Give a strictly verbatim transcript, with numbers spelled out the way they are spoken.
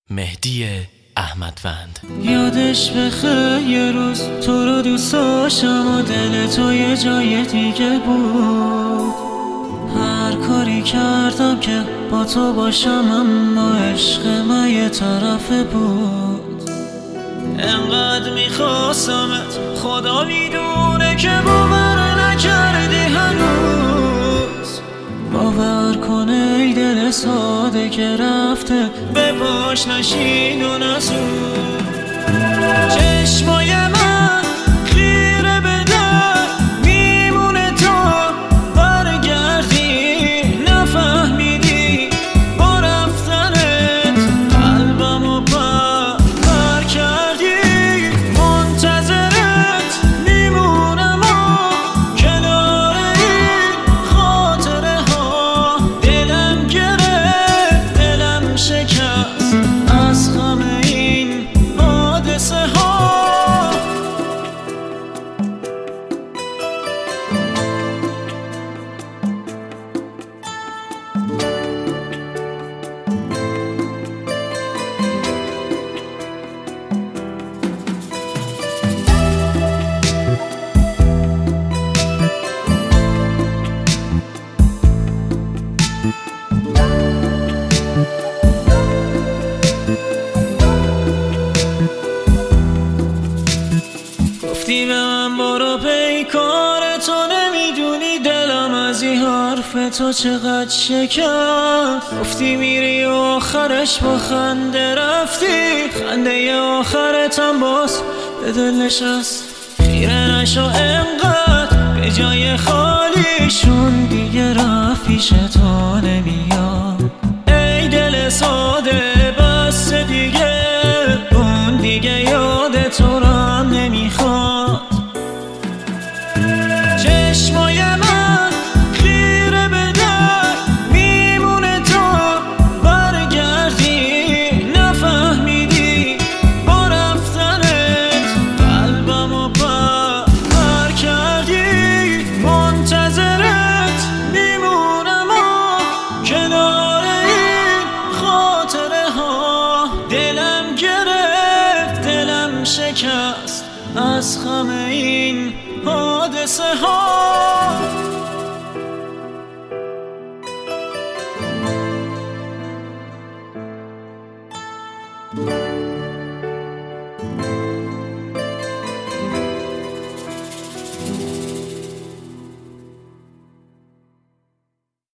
مهدی احمدوند. یادش بخیر یه روز تو رو دوست داشتم و دل تو یه جای دیگه بود. هر کاری کردم که با تو باشم اما عشق من یه طرفه بود. انقدر میخواستمت خدا میدونه که باور نکردی هنوز. باور کنه ای دل ساده که رفته به پاش نشین و نسود. چشمای من خیره به در میمونه تا برگردی. نفهمیدی با رفتنت قلبم و پر پر کردی. منتظرت میمونم و کنار این خاطره ها. دلم گرفت دلم شکست از غم این حادثه ها. گفتی به من برو پیکار تو، نمیدونی دلم از این حرف تو چقدر شکست. گفتی میری و آخرش با خنده رفتی. خنده آخرتم باز به دل نشست. خیره نشو انقدر به جای خالیشون دیگه رفت پیش تو نمیاد. ای دل ساده بس دیگه اون دیگه یاد تو را نمیخواد. چشمای من خیره به در میمونه تا برگردی. نفهمیدی با رفتنت قلبم و پر پر کردی. منتظرت میمونم و کنار این خاطره ها. دلم گرفت دلم شکست از غم این حادثه ها.